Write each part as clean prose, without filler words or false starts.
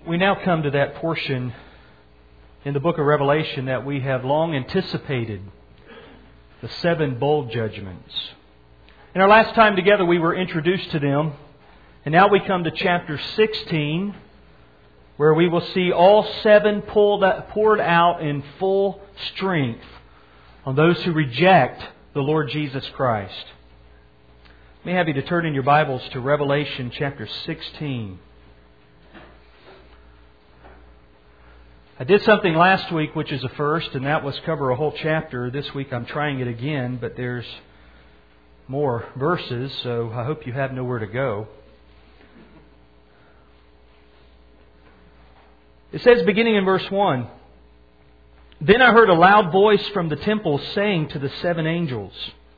We now come to that portion in the book of Revelation that we have long anticipated, the 7 bowl judgments. In our last time together we were introduced to them, and now we come to chapter 16, where we will see all 7 poured out in full strength on those who reject the Lord Jesus Christ. May I have you to turn in your Bibles to Revelation chapter 16. I did something last week which is a first, and that was cover a whole chapter. This week I'm trying it again, but there's more verses, so I hope you have nowhere to go. It says, beginning in verse 1, "Then I heard a loud voice from the temple saying to the 7 angels,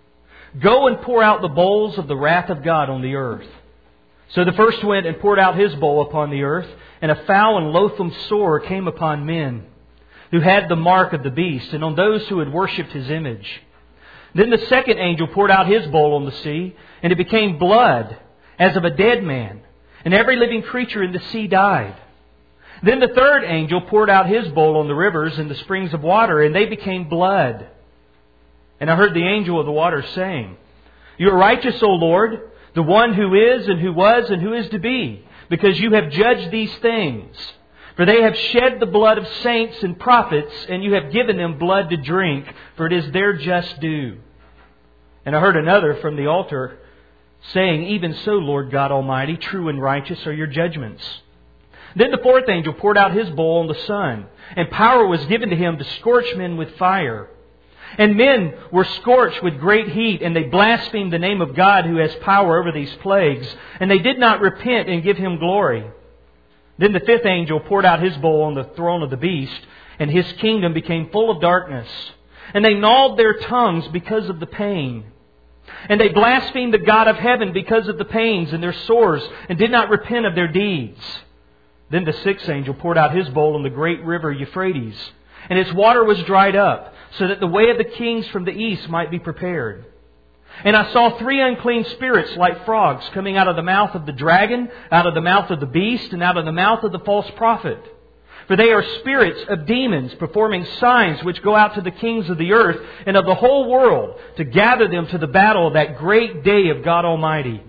'Go and pour out the bowls of the wrath of God on the earth.' So the first went and poured out his bowl upon the earth, and a foul and loathsome sore came upon men, who had the mark of the beast, and on those who had worshipped his image. Then the second angel poured out his bowl on the sea, and it became blood, as of a dead man, and every living creature in the sea died. Then the third angel poured out his bowl on the rivers and the springs of water, and they became blood. And I heard the angel of the waters saying, 'You are righteous, O Lord, the one who is and who was and who is to be, because you have judged these things. For they have shed the blood of saints and prophets, and you have given them blood to drink, for it is their just due.' And I heard another from the altar saying, 'Even so, Lord God Almighty, true and righteous are your judgments.' Then the fourth angel poured out his bowl on the sun, and power was given to him to scorch men with fire. And men were scorched with great heat, and they blasphemed the name of God who has power over these plagues, and they did not repent and give Him glory. Then the fifth angel poured out his bowl on the throne of the beast, and his kingdom became full of darkness. And they gnawed their tongues because of the pain. And they blasphemed the God of heaven because of the pains and their sores, and did not repent of their deeds. Then the sixth angel poured out his bowl on the great river Euphrates, and its water was dried up, so that the way of the kings from the east might be prepared. And I saw 3 unclean spirits like frogs coming out of the mouth of the dragon, out of the mouth of the beast, and out of the mouth of the false prophet. For they are spirits of demons, performing signs which go out to the kings of the earth and of the whole world, to gather them to the battle of that great day of God Almighty.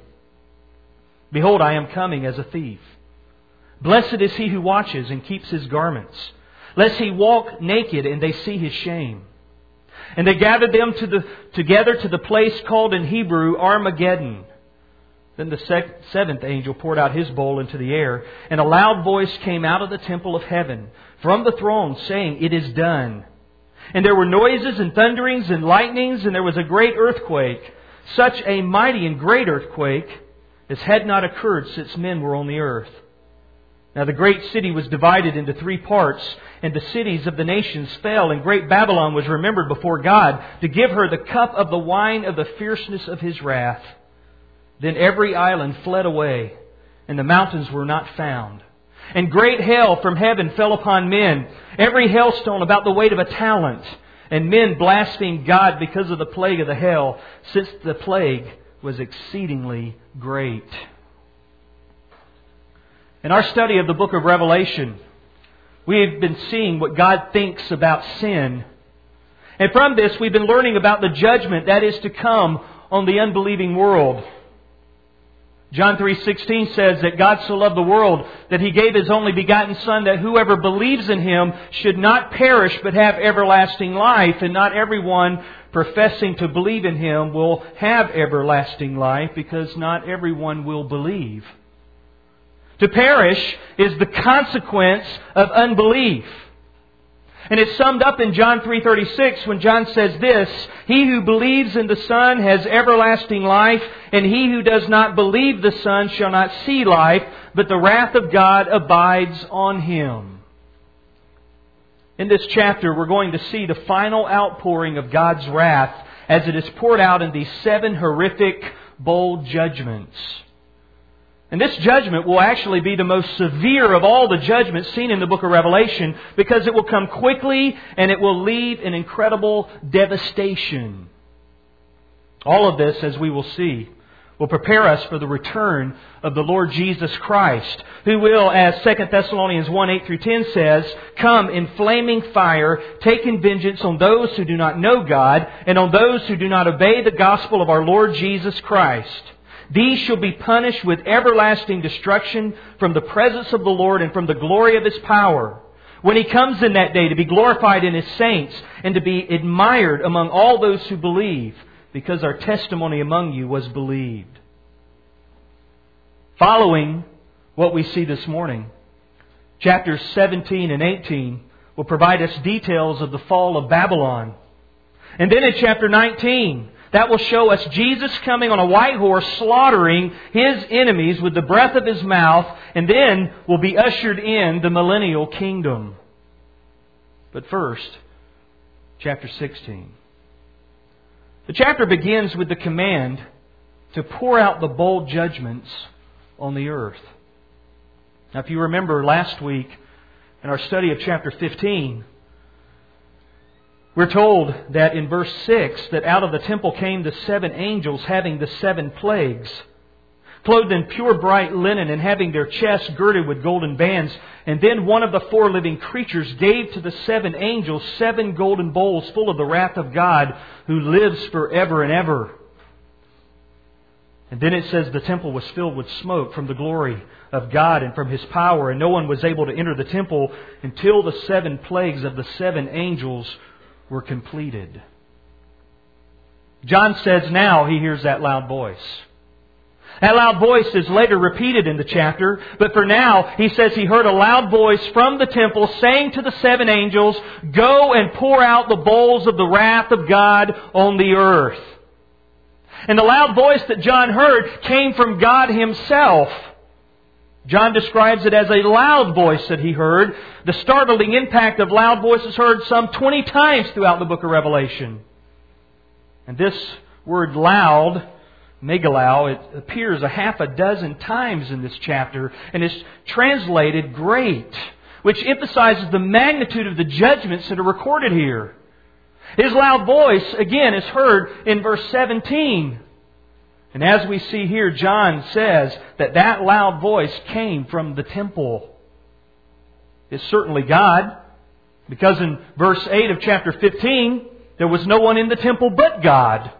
Behold, I am coming as a thief. Blessed is he who watches and keeps his garments, lest he walk naked and they see his shame. And they gathered them together to the place called in Hebrew Armageddon. Then the seventh angel poured out his bowl into the air, and a loud voice came out of the temple of heaven from the throne, saying, 'It is done.' And there were noises and thunderings and lightnings, and there was a great earthquake, such a mighty and great earthquake as had not occurred since men were on the earth. Now the great city was divided into 3 parts, and the cities of the nations fell, and great Babylon was remembered before God, to give her the cup of the wine of the fierceness of His wrath. Then every island fled away, and the mountains were not found. And great hail from heaven fell upon men, every hailstone about the weight of a talent. And men blasphemed God because of the plague of the hail, since the plague was exceedingly great." In our study of the book of Revelation, we have been seeing what God thinks about sin. And from this, we've been learning about the judgment that is to come on the unbelieving world. John 3:16 says that God so loved the world that He gave His only begotten Son, that whoever believes in Him should not perish but have everlasting life. And not everyone professing to believe in Him will have everlasting life, because not everyone will believe. To perish is the consequence of unbelief. And it's summed up in John 3:36 when John says this, "He who believes in the Son has everlasting life, and he who does not believe the Son shall not see life, but the wrath of God abides on him." In this chapter, we're going to see the final outpouring of God's wrath as it is poured out in these 7 horrific bowl judgments. And this judgment will actually be the most severe of all the judgments seen in the book of Revelation, because it will come quickly and it will leave an incredible devastation. All of this, as we will see, will prepare us for the return of the Lord Jesus Christ, who will, as 2 Thessalonians 1:8-10 says, come in flaming fire, taking vengeance on those who do not know God and on those who do not obey the gospel of our Lord Jesus Christ. These shall be punished with everlasting destruction from the presence of the Lord and from the glory of His power, when He comes in that day to be glorified in His saints and to be admired among all those who believe, because our testimony among you was believed. Following what we see this morning, chapters 17 and 18 will provide us details of the fall of Babylon. And then in chapter 19, that will show us Jesus coming on a white horse, slaughtering His enemies with the breath of His mouth, and then will be ushered in the millennial kingdom. But first, chapter 16. The chapter begins with the command to pour out the bold judgments on the earth. Now, if you remember last week in our study of chapter 15, we're told that in verse 6 that out of the temple came the 7 angels having the 7 plagues, clothed in pure bright linen and having their chests girded with golden bands. And then one of the 4 living creatures gave to the 7 angels 7 golden bowls full of the wrath of God, who lives forever and ever. And then it says the temple was filled with smoke from the glory of God and from His power, and no one was able to enter the temple until the 7 plagues of the 7 angels were completed. John says now he hears that loud voice. That loud voice is later repeated in the chapter, but for now he says he heard a loud voice from the temple saying to the 7 angels, "Go and pour out the bowls of the wrath of God on the earth." And the loud voice that John heard came from God Himself. John describes it as a loud voice that he heard. The startling impact of loud voices heard some 20 times throughout the book of Revelation. And this word loud, megalau, it appears a half a dozen times in this chapter and is translated great, which emphasizes the magnitude of the judgments that are recorded here. His loud voice, again, is heard in verse 17. And as we see here, John says that loud voice came from the temple. It's certainly God, because in verse 8 of chapter 15, there was no one in the temple but God.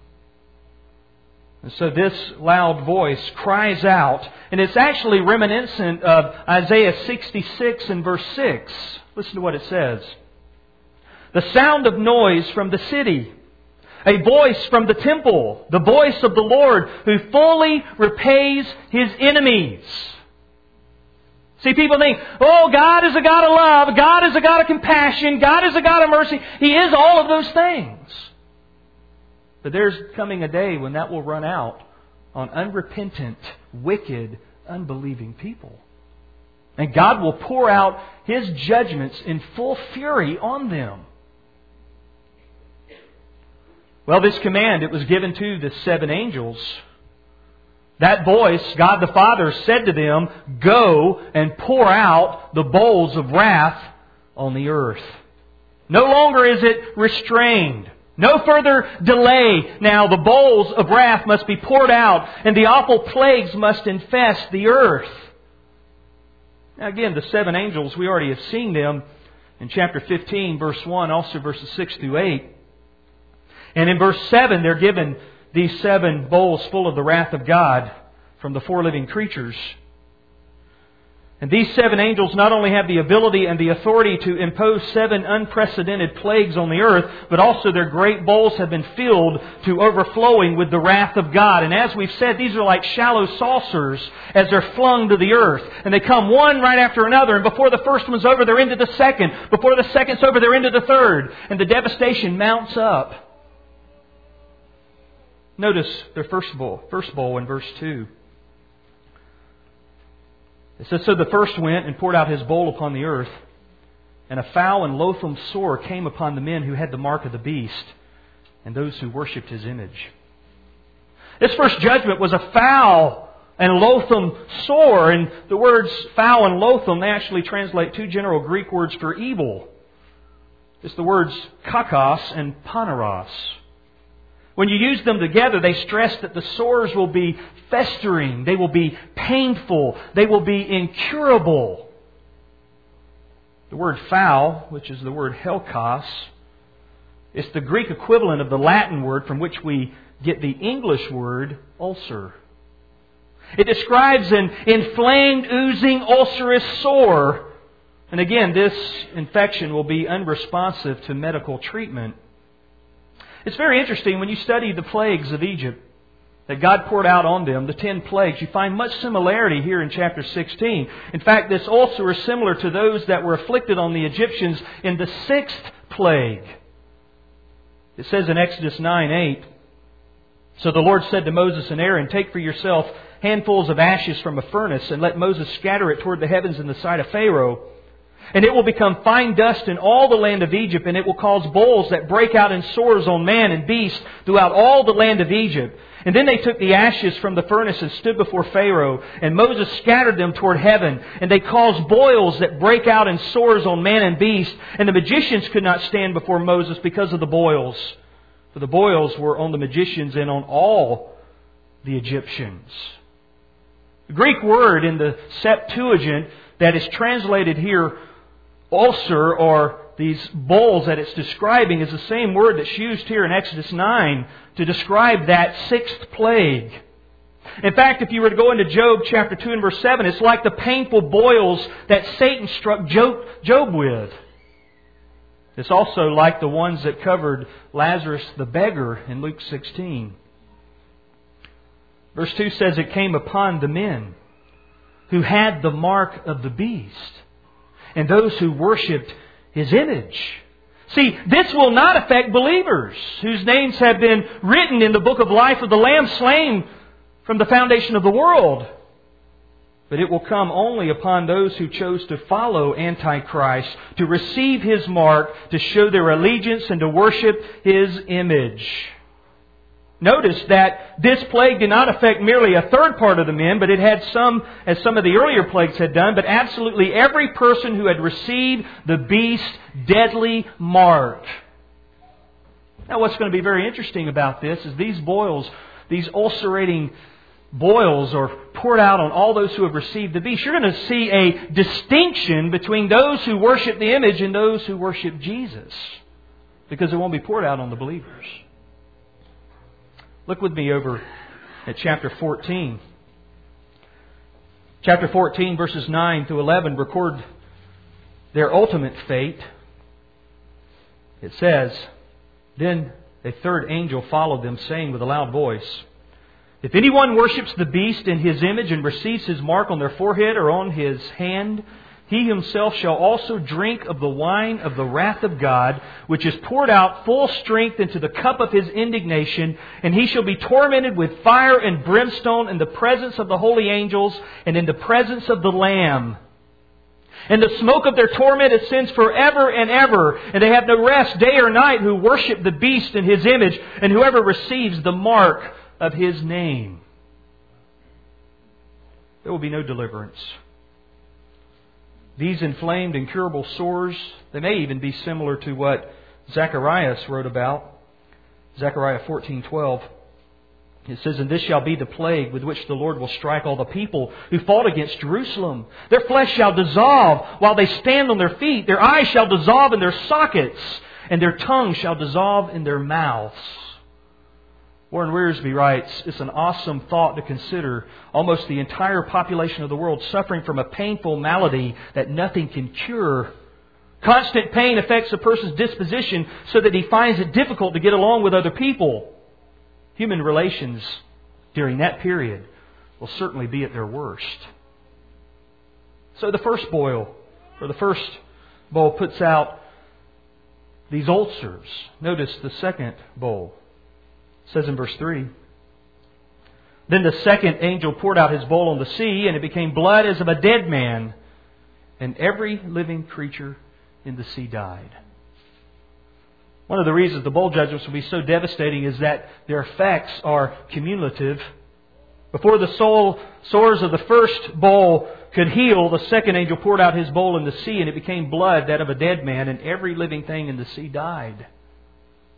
And so this loud voice cries out, and it's actually reminiscent of Isaiah 66 and verse 6. Listen to what it says. "The sound of noise from the city, a voice from the temple, the voice of the Lord who fully repays His enemies." See, people think, oh, God is a God of love, God is a God of compassion, God is a God of mercy. He is all of those things. But there's coming a day when that will run out on unrepentant, wicked, unbelieving people. And God will pour out His judgments in full fury on them. Well, this command, it was given to the 7 angels. That voice, God the Father, said to them, "Go and pour out the bowls of wrath on the earth." No longer is it restrained. No further delay. Now the bowls of wrath must be poured out, and the awful plagues must infest the earth. Now again, the 7 angels, we already have seen them in chapter 15, verse 1, also verses 6 through 8. And in verse 7, they're given these 7 bowls full of the wrath of God from the 4 living creatures. And these 7 angels not only have the ability and the authority to impose 7 unprecedented plagues on the earth, but also their great bowls have been filled to overflowing with the wrath of God. And as we've said, these are like shallow saucers as they're flung to the earth. And they come one right after another. And before the first one's over, they're into the second. Before the second's over, they're into the third. And the devastation mounts up. Notice their first bowl in verse 2. It says, "So the first went and poured out his bowl upon the earth, and a foul and loathsome sore came upon the men who had the mark of the beast, and those who worshipped his image." This first judgment was a foul and loathsome sore. And the words foul and loathsome, they actually translate 2 general Greek words for evil. It's the words kakos and paneros. When you use them together, they stress that the sores will be festering, they will be painful, they will be incurable. The word foul, which is the word helkos, it's the Greek equivalent of the Latin word from which we get the English word ulcer. It describes an inflamed, oozing, ulcerous sore. And again, this infection will be unresponsive to medical treatment. It's very interesting when you study the plagues of Egypt that God poured out on them, the 10 plagues, you find much similarity here in chapter 16. In fact, this ulcer is similar to those that were afflicted on the Egyptians in the 6th plague. It says in Exodus 9:8, "So the Lord said to Moses and Aaron, Take for yourself handfuls of ashes from a furnace, and let Moses scatter it toward the heavens in the sight of Pharaoh. And it will become fine dust in all the land of Egypt, and it will cause boils that break out in sores on man and beast throughout all the land of Egypt. And then they took the ashes from the furnace and stood before Pharaoh, and Moses scattered them toward heaven, and they caused boils that break out in sores on man and beast, and the magicians could not stand before Moses because of the boils. For the boils were on the magicians and on all the Egyptians." The Greek word in the Septuagint that is translated here, ulcer, or these boils that it's describing, is the same word that's used here in Exodus 9 to describe that 6th plague. In fact, if you were to go into Job chapter 2 and verse 7, it's like the painful boils that Satan struck Job with. It's also like the ones that covered Lazarus the beggar in Luke 16. Verse 2 says, "It came upon the men who had the mark of the beast, and those who worshipped His image." See, this will not affect believers whose names have been written in the book of life of the Lamb slain from the foundation of the world. But it will come only upon those who chose to follow Antichrist, to receive his mark, to show their allegiance, and to worship His image. Notice that this plague did not affect merely a third part of the men, but it had some, as some of the earlier plagues had done, but absolutely every person who had received the beast's deadly mark. Now, what's going to be very interesting about this is these boils, these ulcerating boils, are poured out on all those who have received the beast. You're going to see a distinction between those who worship the image and those who worship Jesus, because it won't be poured out on the believers. Look with me over at chapter 14. Chapter 14, verses 9 through 11 record their ultimate fate. It says, "Then a third angel followed them, saying with a loud voice, If anyone worships the beast in his image and receives his mark on their forehead or on his hand, he himself shall also drink of the wine of the wrath of God, which is poured out full strength into the cup of His indignation, and he shall be tormented with fire and brimstone in the presence of the holy angels and in the presence of the Lamb. And the smoke of their torment ascends forever and ever, and they have no rest day or night who worship the beast in his image, and whoever receives the mark of his name." There will be no deliverance. These inflamed, incurable sores, they may even be similar to what Zacharias wrote about. Zechariah 14:12. It says, "And this shall be the plague with which the Lord will strike all the people who fought against Jerusalem. Their flesh shall dissolve while they stand on their feet. Their eyes shall dissolve in their sockets, and their tongue shall dissolve in their mouths." Warren Wiersbe writes, "It's an awesome thought to consider almost the entire population of the world suffering from a painful malady that nothing can cure. Constant pain affects a person's disposition so that he finds it difficult to get along with other people. Human relations during that period will certainly be at their worst." So the first boil puts out these ulcers. Notice the second bowl. It says in verse 3, "Then the second angel poured out his bowl on the sea, and it became blood as of a dead man, and every living creature in the sea died." One of the reasons the bowl judgments will be so devastating is that their effects are cumulative. Before the sores of the first bowl could heal, the second angel poured out his bowl in the sea, and it became blood, that of a dead man, and every living thing in the sea died.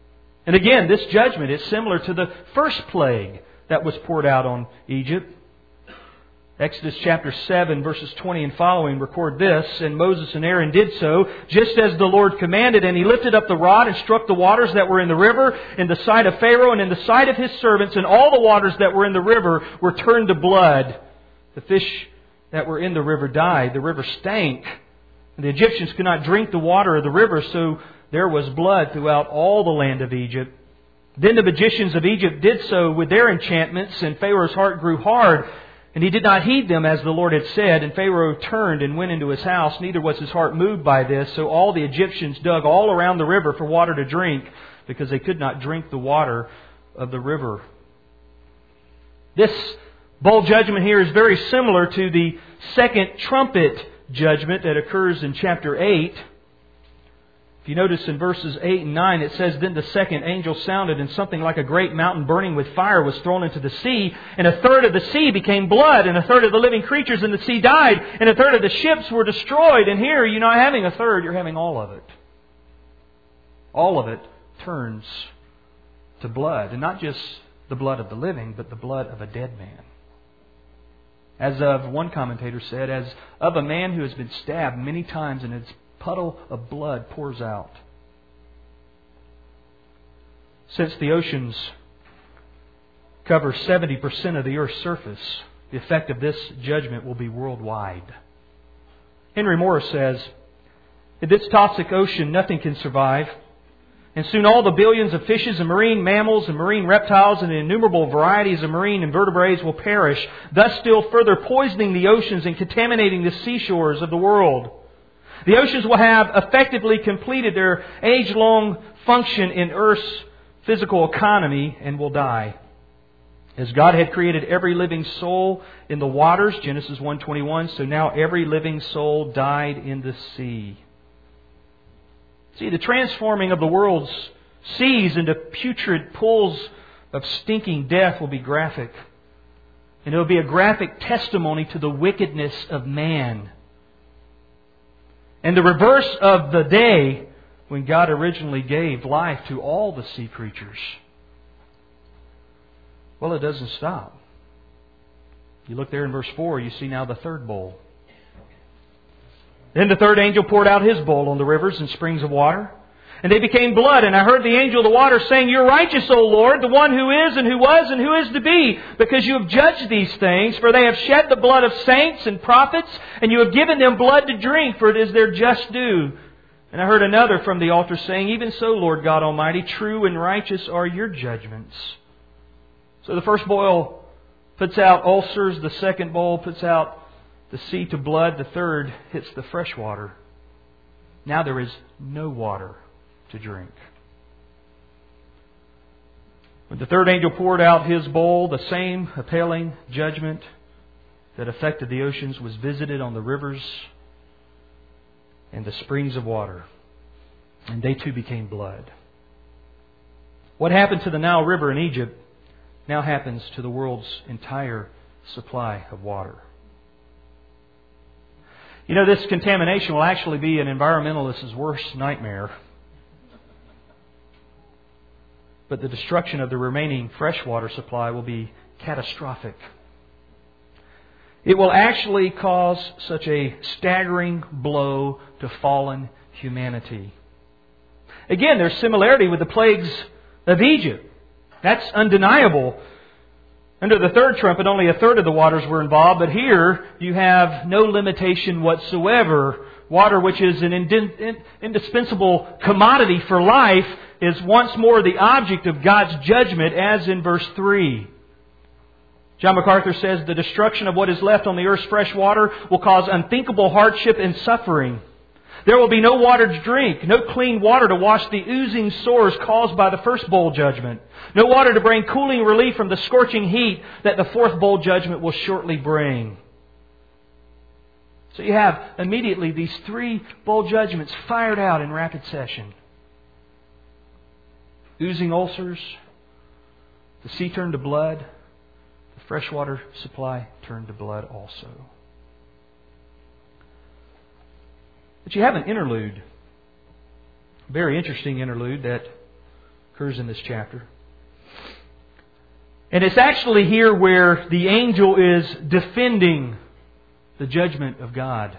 And again, this judgment is similar to the first plague that was poured out on Egypt. Exodus chapter 7 verses 20 and following record this, and Moses and Aaron did so, just as the Lord commanded, and he lifted up the rod and struck the waters that were in the river in the sight of Pharaoh and in the sight of his servants, and all the waters that were in the river were turned to blood. The fish that were in the river died. The river stank. And the Egyptians could not drink the water of the river, so there was blood throughout all the land of Egypt. Then the magicians of Egypt did so with their enchantments, and Pharaoh's heart grew hard, and he did not heed them as the Lord had said. And Pharaoh turned and went into his house, neither was his heart moved by this. So all the Egyptians dug all around the river for water to drink, because they could not drink the water of the river. This bowl judgment here is very similar to the second trumpet judgment that occurs in chapter 8. If you notice in verses 8 and 9, it says, Then the second angel sounded, and something like a great mountain burning with fire was thrown into the sea, and a third of the sea became blood, and a third of the living creatures in the sea died, and a third of the ships were destroyed. And here, you're not having a third, you're having all of it. All of it turns to blood, and not just the blood of the living, but the blood of a dead man. As of one commentator said, as of a man who has been stabbed many times and his puddle of blood pours out. Since the oceans cover 70% of the earth's surface, the effect of this judgment will be worldwide. Henry Morris says, In this toxic ocean, nothing can survive. And soon all the billions of fishes and marine mammals and marine reptiles and innumerable varieties of marine invertebrates will perish, thus still further poisoning the oceans and contaminating the seashores of the world. The oceans will have effectively completed their age-long function in Earth's physical economy and will die. As God had created every living soul in the waters, Genesis 1:21, so now every living soul died in the sea. See, the transforming of the world's seas into putrid pools of stinking death will be graphic. And it will be a graphic testimony to the wickedness of man. And the reverse of the day when God originally gave life to all the sea creatures. Well, it doesn't stop. You look there in verse 4, you see now the third bowl. Then the third angel poured out his bowl on the rivers and springs of water, and they became blood. And I heard the angel of the water saying, You're righteous, O Lord, the one who is and who was and who is to be, because you have judged these things, for they have shed the blood of saints and prophets, and you have given them blood to drink, for it is their just due. And I heard another from the altar saying, Even so, Lord God Almighty, true and righteous are your judgments. So the first bowl puts out ulcers, the second bowl puts out the sea to blood, the third hits the fresh water. Now there is no water to drink. When the third angel poured out his bowl, the same appalling judgment that affected the oceans was visited on the rivers and the springs of water. And they too became blood. What happened to the Nile River in Egypt now happens to the world's entire supply of water. You know, this contamination will actually be an environmentalist's worst nightmare. But the destruction of the remaining freshwater supply will be catastrophic. It will actually cause such a staggering blow to fallen humanity. Again, there's similarity with the plagues of Egypt. That's undeniable. Under the third trumpet, only a third of the waters were involved, but here you have no limitation whatsoever. Water, which is an indispensable commodity for life, is once more the object of God's judgment, as in verse 3. John MacArthur says, the destruction of what is left on the earth's fresh water will cause unthinkable hardship and suffering. There will be no water to drink, no clean water to wash the oozing sores caused by the first bowl judgment, no water to bring cooling relief from the scorching heat that the fourth bowl judgment will shortly bring. So you have immediately these three bowl judgments fired out in rapid succession. Oozing ulcers, the sea turned to blood, the freshwater supply turned to blood also. But you have an interlude, a very interesting interlude that occurs in this chapter. And it's actually here where the angel is defending the judgment of God.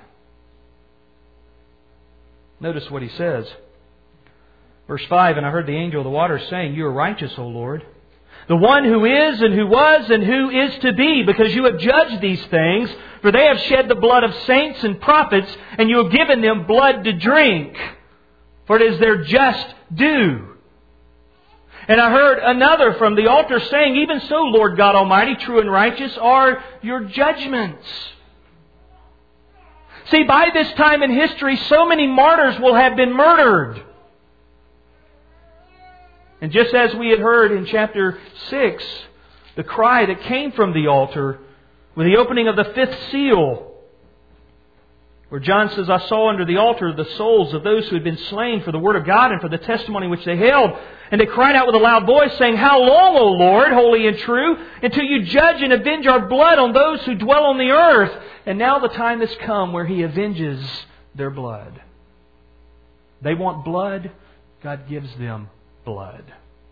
Notice what he says. Verse 5, "And I heard the angel of the waters saying, You are righteous, O Lord, the one who is and who was and who is to be, because you have judged these things, for they have shed the blood of saints and prophets, and you have given them blood to drink, for it is their just due. And I heard another from the altar saying, Even so, Lord God Almighty, true and righteous are your judgments." See, by this time in history, so many martyrs will have been murdered. And just as we had heard in chapter 6, the cry that came from the altar with the opening of the fifth seal, where John says, "I saw under the altar the souls of those who had been slain for the word of God and for the testimony which they held. And they cried out with a loud voice, saying, How long, O Lord, holy and true, until you judge and avenge our blood on those who dwell on the earth? And now the time has come where He avenges their blood." They want blood. God gives them blood.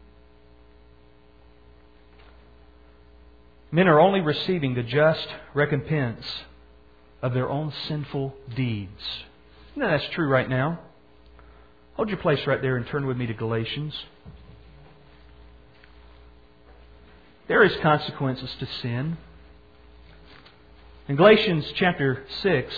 Men are only receiving the just recompense of their own sinful deeds. You know that's true right now. Hold your place right there and turn with me to Galatians. There is consequences to sin. In Galatians chapter 6,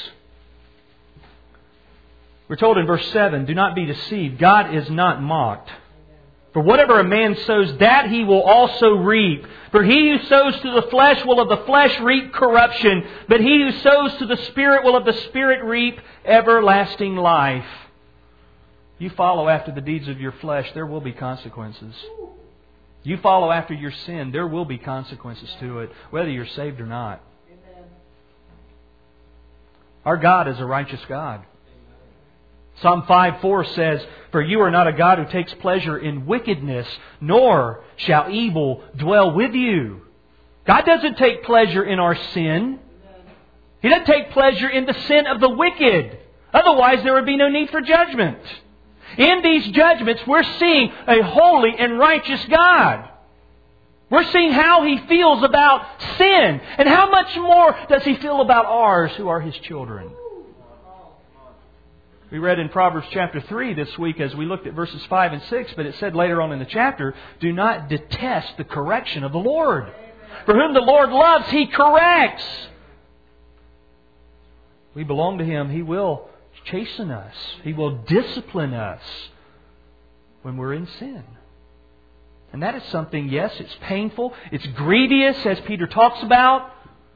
we're told in verse 7, "Do not be deceived. God is not mocked. For whatever a man sows, that he will also reap. For he who sows to the flesh will of the flesh reap corruption. But he who sows to the Spirit will of the Spirit reap everlasting life." You follow after the deeds of your flesh, there will be consequences. You follow after your sin, there will be consequences to it, whether you're saved or not. Our God is a righteous God. Psalm 5:4 says, "For you are not a God who takes pleasure in wickedness, nor shall evil dwell with you." God doesn't take pleasure in our sin. He doesn't take pleasure in the sin of the wicked. Otherwise, there would be no need for judgment. In these judgments, we're seeing a holy and righteous God. We're seeing how He feels about sin. And how much more does He feel about ours who are His children? We read in Proverbs chapter 3 this week as we looked at verses 5 and 6, but it said later on in the chapter, "Do not detest the correction of the Lord. For whom the Lord loves, He corrects." We belong to Him. He will chasten us. He will discipline us when we're in sin. And that is something, yes, it's painful. It's grievous, as Peter talks about.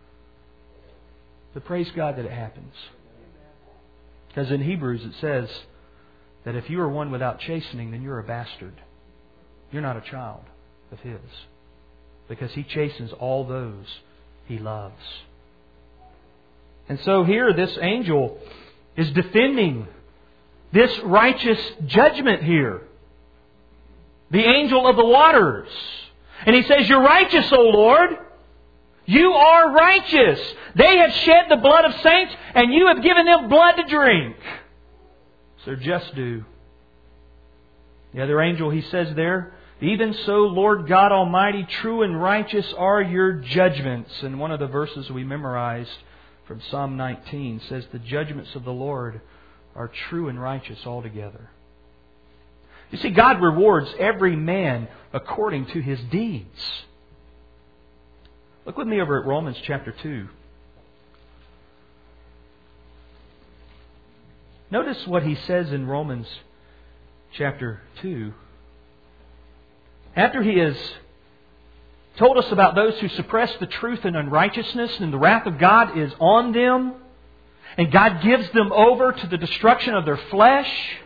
But praise God that it happens. Because in Hebrews it says that if you are one without chastening, then you're a bastard. You're not a child of His. Because He chastens all those He loves. And so here this angel is defending this righteous judgment here. The angel of the waters. And he says, "You're righteous, O Lord. You are righteous. They have shed the blood of saints, and you have given them blood to drink." It's their just due. The other angel, he says there, "Even so, Lord God Almighty, true and righteous are your judgments." And one of the verses we memorized from Psalm 19 says, "The judgments of the Lord are true and righteous altogether." You see, God rewards every man according to his deeds. Look with me over at Romans chapter 2. Notice what he says in Romans chapter 2. After he has told us about those who suppress the truth in unrighteousness, and the wrath of God is on them, and God gives them over to the destruction of their flesh,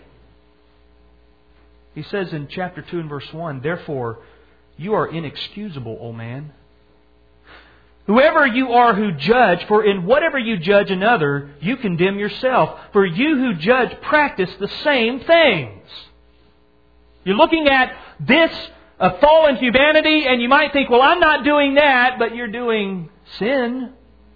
he says in chapter 2 and verse 1, "Therefore, you are inexcusable, O man, whoever you are who judge, for in whatever you judge another, you condemn yourself. For you who judge practice the same things." You're looking at this fallen humanity, and you might think, well, I'm not doing that, but you're doing sin.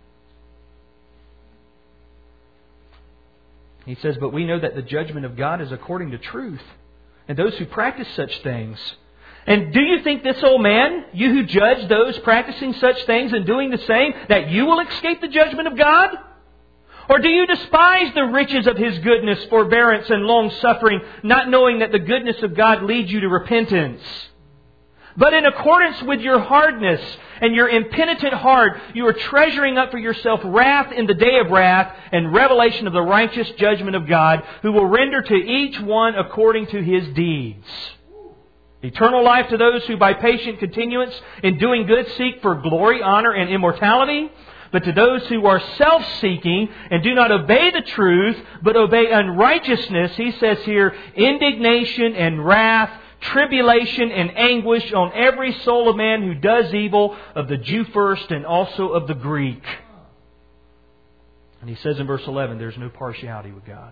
He says, "But we know that the judgment of God is according to truth. And those who practice such things And do you think this old man, you who judge those practicing such things and doing the same, that you will escape the judgment of God? Or do you despise the riches of His goodness, forbearance, and long-suffering, not knowing that the goodness of God leads you to repentance? But in accordance with your hardness and your impenitent heart, you are treasuring up for yourself wrath in the day of wrath and revelation of the righteous judgment of God, who will render to each one according to his deeds. Eternal life to those who by patient continuance in doing good seek for glory, honor, and immortality. But to those who are self-seeking and do not obey the truth, but obey unrighteousness, He says here, indignation and wrath, tribulation and anguish on every soul of man who does evil, of the Jew first and also of the Greek. And He says in verse 11, there's no partiality with God.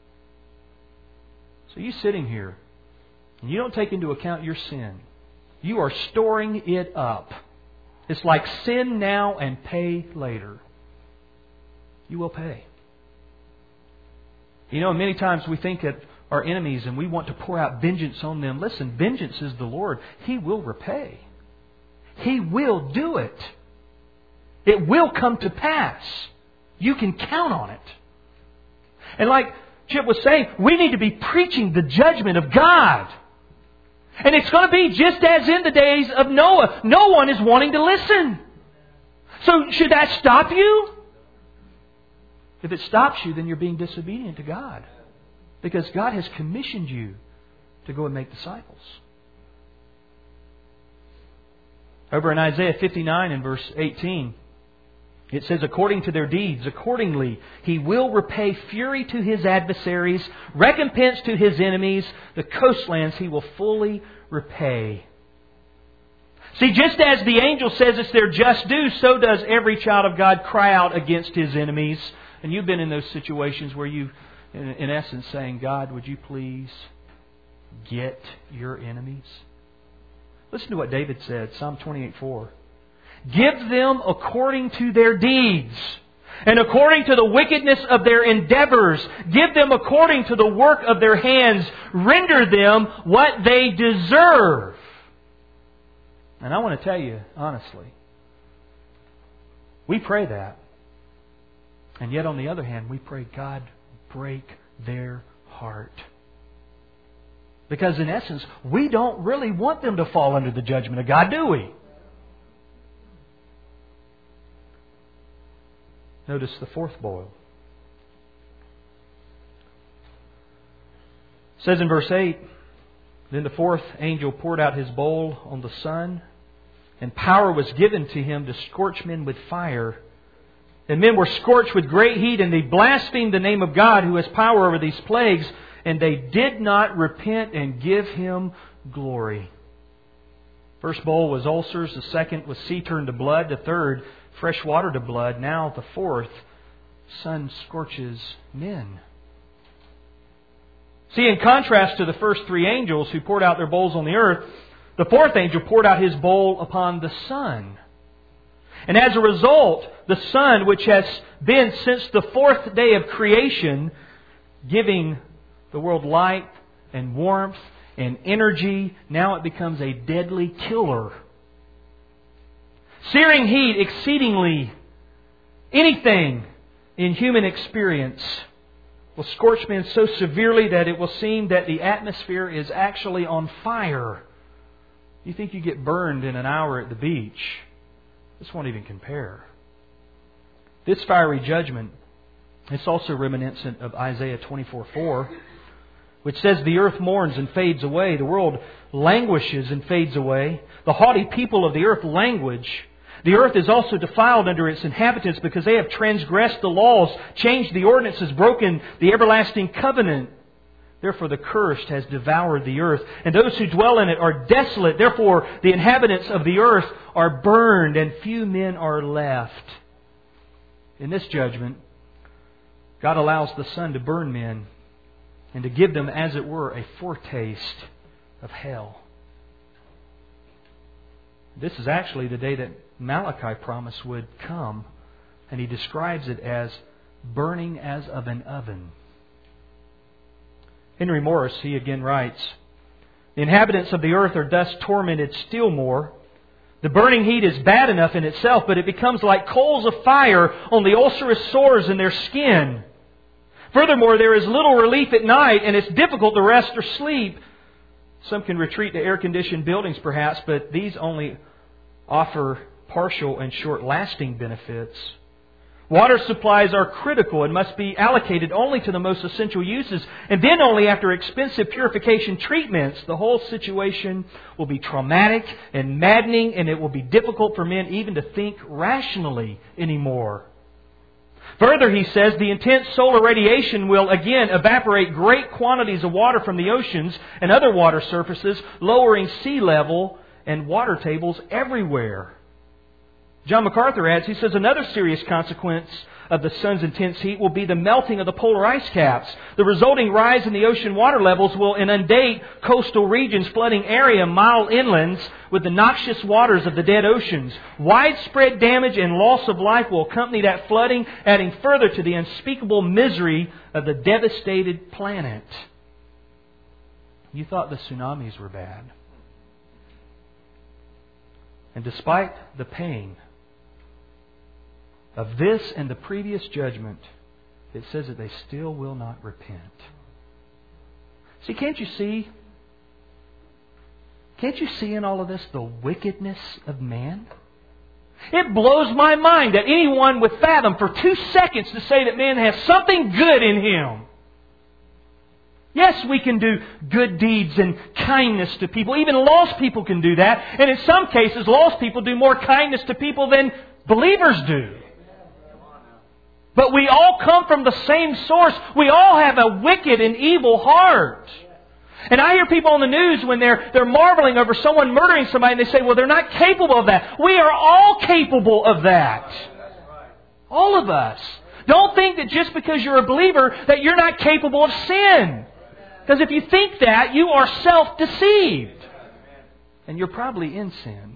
So you sitting here, and you don't take into account your sin. You are storing it up. It's like sin now and pay later. You will pay. You know, many times we think that our enemies and we want to pour out vengeance on them. Listen, vengeance is the Lord. He will repay. He will do it. It will come to pass. You can count on it. And like Chip was saying, we need to be preaching the judgment of God. And it's going to be just as in the days of Noah. No one is wanting to listen. So should that stop you? If it stops you, then you're being disobedient to God. Because God has commissioned you to go and make disciples. Over in Isaiah 59 and verse 18, it says, according to their deeds, accordingly, He will repay fury to His adversaries, recompense to His enemies, the coastlands He will fully repay. See, just as the angel says it's their just due, so does every child of God cry out against his enemies. And you've been in those situations where you, in essence, saying, God, would you please get your enemies? Listen to what David said, Psalm 28:4. Give them according to their deeds, and according to the wickedness of their endeavors. Give them according to the work of their hands. Render them what they deserve. And I want to tell you, honestly, we pray that. And yet on the other hand, we pray, God, break their heart. Because in essence, we don't really want them to fall under the judgment of God, do we? Notice the fourth boil. It says in verse 8, then the fourth angel poured out his bowl on the sun, and power was given to him to scorch men with fire. And men were scorched with great heat, and they blasphemed the name of God who has power over these plagues, and they did not repent and give Him glory. First bowl was ulcers, the second was sea turned to blood, the third fresh water to blood. Now the fourth, sun scorches men. See, in contrast to the first three angels who poured out their bowls on the earth, the fourth angel poured out his bowl upon the sun. And as a result, the sun, which has been since the fourth day of creation, giving the world light and warmth and energy, now it becomes a deadly killer. Searing heat exceedingly anything in human experience will scorch men so severely that it will seem that the atmosphere is actually on fire. You think you get burned in an hour at the beach. This won't even compare. This fiery judgment is also reminiscent of Isaiah 24:4, which says, the earth mourns and fades away. The world languishes and fades away. The haughty people of the earth languish. The earth is also defiled under its inhabitants because they have transgressed the laws, changed the ordinances, broken the everlasting covenant. Therefore the cursed has devoured the earth, and those who dwell in it are desolate. Therefore the inhabitants of the earth are burned, and few men are left. In this judgment, God allows the sun to burn men and to give them, as it were, a foretaste of hell. This is actually the day that Malachi promised would come, and he describes it as burning as of an oven. Henry Morris, he again writes, The inhabitants of the earth are thus tormented still more. The burning heat is bad enough in itself, but it becomes like coals of fire on the ulcerous sores in their skin. Furthermore, there is little relief at night, and it's difficult to rest or sleep. Some can retreat to air-conditioned buildings, perhaps, but these only offer partial and short-lasting benefits. Water supplies are critical and must be allocated only to the most essential uses, and then only after expensive purification treatments. The whole situation will be traumatic and maddening, and it will be difficult for men even to think rationally anymore. Further, he says, the intense solar radiation will again evaporate great quantities of water from the oceans and other water surfaces, lowering sea level and water tables everywhere. John MacArthur adds, he says, another serious consequence of the sun's intense heat will be the melting of the polar ice caps. The resulting rise in the ocean water levels will inundate coastal regions, flooding area mile inlands with the noxious waters of the dead oceans. Widespread damage and loss of life will accompany that flooding, adding further to the unspeakable misery of the devastated planet. You thought the tsunamis were bad. And despite the pain of this and the previous judgment, it says that they still will not repent. See, can't you see? Can't you see in all of this the wickedness of man? It blows my mind that anyone would fathom for 2 seconds to say that man has something good in him. Yes, we can do good deeds and kindness to people. Even lost people can do that. And in some cases, lost people do more kindness to people than believers do. But we all come from the same source. We all have a wicked and evil heart. And I hear people on the news when they're marveling over someone murdering somebody, and they say, well, they're not capable of that. We are all capable of that. All of us. Don't think that just because you're a believer that you're not capable of sin. Because if you think that, you are self-deceived. And you're probably in sin.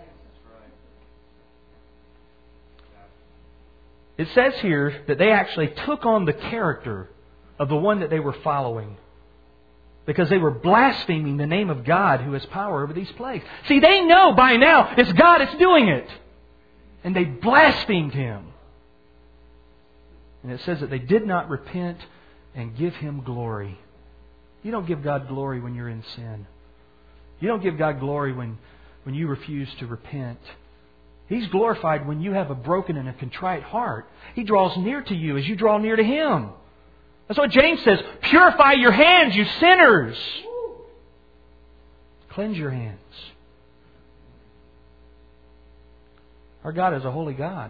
It says here that they actually took on the character of the one that they were following, because they were blaspheming the name of God who has power over these plagues. See, they know by now it's God that's doing it. And they blasphemed Him. And it says that they did not repent and give Him glory. You don't give God glory when you're in sin. You don't give God glory when you refuse to repent. He's glorified when you have a broken and a contrite heart. He draws near to you as you draw near to Him. That's what James says. Purify your hands, you sinners. Cleanse your hands. Our God is a holy God.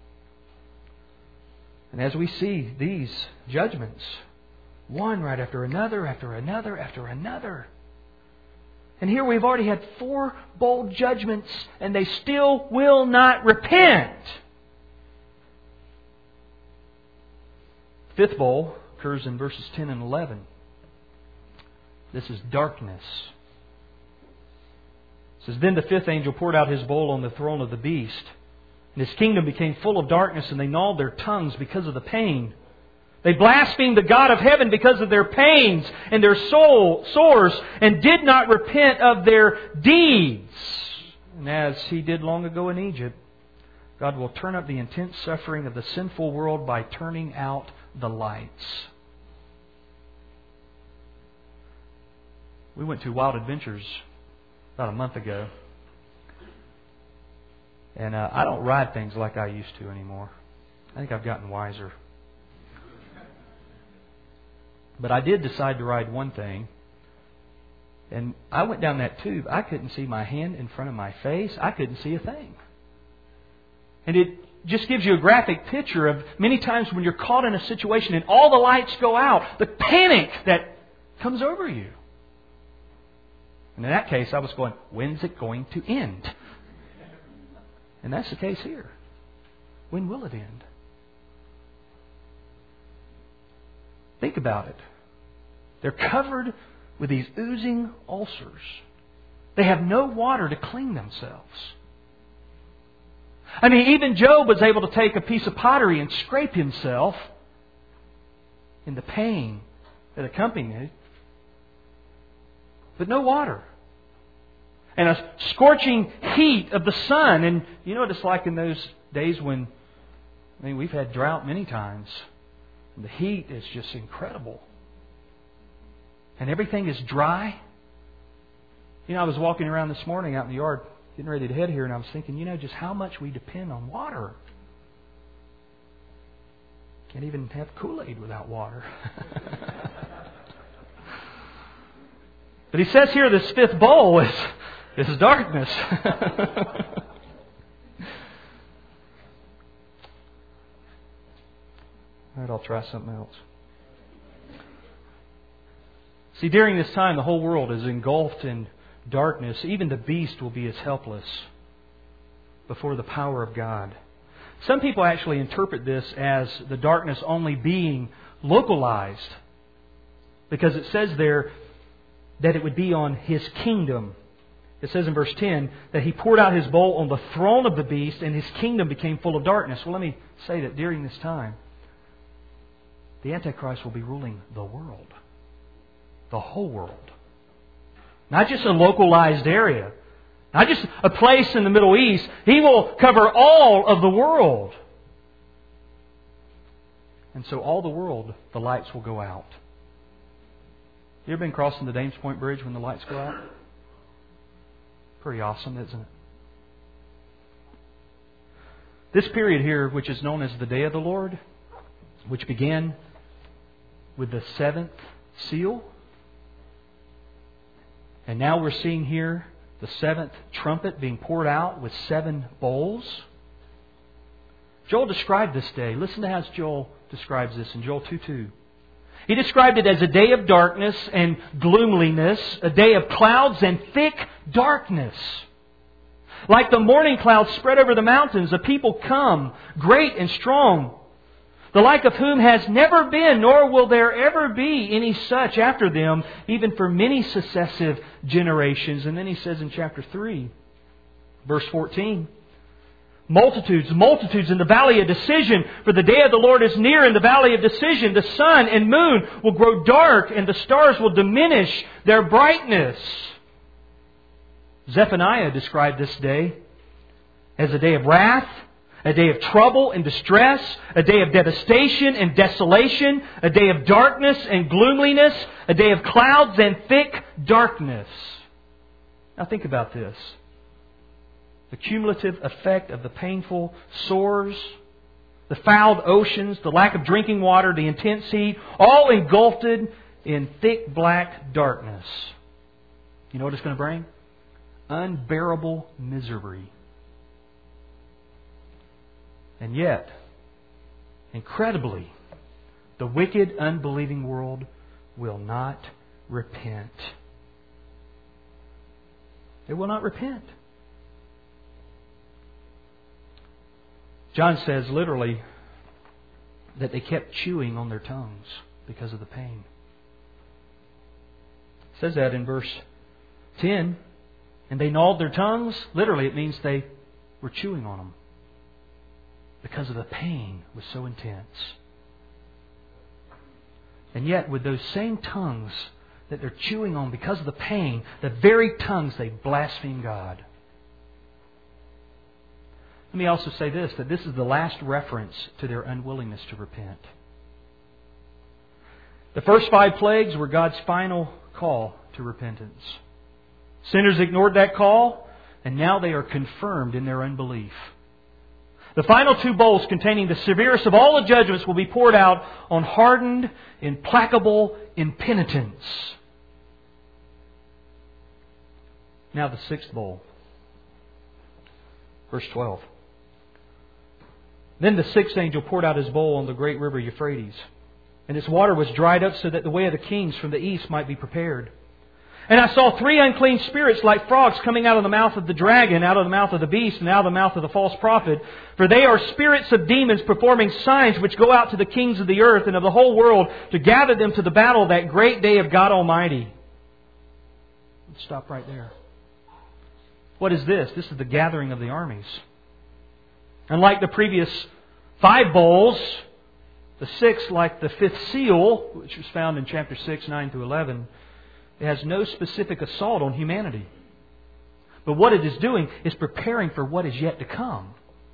And as we see these judgments, one right after another, after another, after another. And here we've already had 4 bold judgments, and they still will not repent. 5th bowl occurs in verses 10 and 11. This is darkness. It says, then the 5th angel poured out his bowl on the throne of the beast, and his kingdom became full of darkness, and they gnawed their tongues because of the pain. They blasphemed the God of heaven because of their pains and their sores, and did not repent of their deeds. And as He did long ago in Egypt, God will turn up the intense suffering of the sinful world by turning out the lights. We went to Wild Adventures about a month ago. And I don't ride things like I used to anymore. I think I've gotten wiser. But I did decide to ride one thing. And I went down that tube. I couldn't see my hand in front of my face. I couldn't see a thing. And it just gives you a graphic picture of many times when you're caught in a situation and all the lights go out, the panic that comes over you. And in that case, I was going, when's it going to end? And that's the case here. When will it end? Think about it. They're covered with these oozing ulcers. They have no water to clean themselves. I mean, even Job was able to take a piece of pottery and scrape himself in the pain that accompanied it. but no water. And a scorching heat of the sun. And you know what it's like in those days when, we've had drought many times. The heat is just incredible. And everything is dry. I was walking around this morning out in the yard, getting ready to head here, and I was thinking, just how much we depend on water. Can't even have Kool-Aid without water. But he says here this fifth bowl is darkness. All right, I'll try something else. See, during this time, the whole world is engulfed in darkness. Even the beast will be as helpless before the power of God. Some people actually interpret this as the darkness only being localized, because it says there that it would be on His kingdom. It says in verse 10 that He poured out His bowl on the throne of the beast and His kingdom became full of darkness. Well, let me say that during this time, the Antichrist will be ruling the world. The whole world. Not just a localized area. Not just a place in the Middle East. He will cover all of the world. And so all the world, the lights will go out. You ever been crossing the Dames Point Bridge when the lights go out? Pretty awesome, isn't it? This period here, which is known as the Day of the Lord, which began with the seventh seal, and now we're seeing here the seventh trumpet being poured out with 7 bowls. Joel described this day. Listen to how Joel describes this in Joel 2:2. He described it as a day of darkness and gloomliness, a day of clouds and thick darkness. Like the morning clouds spread over the mountains, a people come, great and strong, the like of whom has never been, nor will there ever be any such after them, even for many successive generations. And then he says in chapter 3, verse 14, multitudes, multitudes in the valley of decision, for the day of the Lord is near in the valley of decision. The sun and moon will grow dark, and the stars will diminish their brightness. Zephaniah described this day as a day of wrath, a day of trouble and distress, a day of devastation and desolation, a day of darkness and gloomliness, a day of clouds and thick darkness. Now think about this. The cumulative effect of the painful sores, the fouled oceans, the lack of drinking water, the intense heat, all engulfed in thick black darkness. You know what it's going to bring? Unbearable misery. And yet, incredibly, the wicked, unbelieving world will not repent. They will not repent. John says literally that they kept chewing on their tongues because of the pain. It says that in verse 10. And they gnawed their tongues. Literally, it means they were chewing on them because of the pain was so intense. And yet, with those same tongues that they're chewing on because of the pain, the very tongues they blaspheme God. Let me also say this, that this is the last reference to their unwillingness to repent. The first 5 plagues were God's final call to repentance. Sinners ignored that call, and now they are confirmed in their unbelief. The final 2 bowls containing the severest of all the judgments will be poured out on hardened, implacable impenitence. Now the 6th bowl. Verse 12. Then the 6th angel poured out his bowl on the great river Euphrates, and its water was dried up so that the way of the kings from the east might be prepared. And I saw 3 unclean spirits like frogs coming out of the mouth of the dragon, out of the mouth of the beast, and out of the mouth of the false prophet. For they are spirits of demons performing signs which go out to the kings of the earth and of the whole world to gather them to the battle that great day of God Almighty. Let's stop right there. What is this? This is the gathering of the armies. Unlike the previous 5 bowls, the 6th, like the 5th seal, which was found in chapter 6, 9 through 11, It has no specific assault on humanity. But what it is doing is preparing for what is yet to come.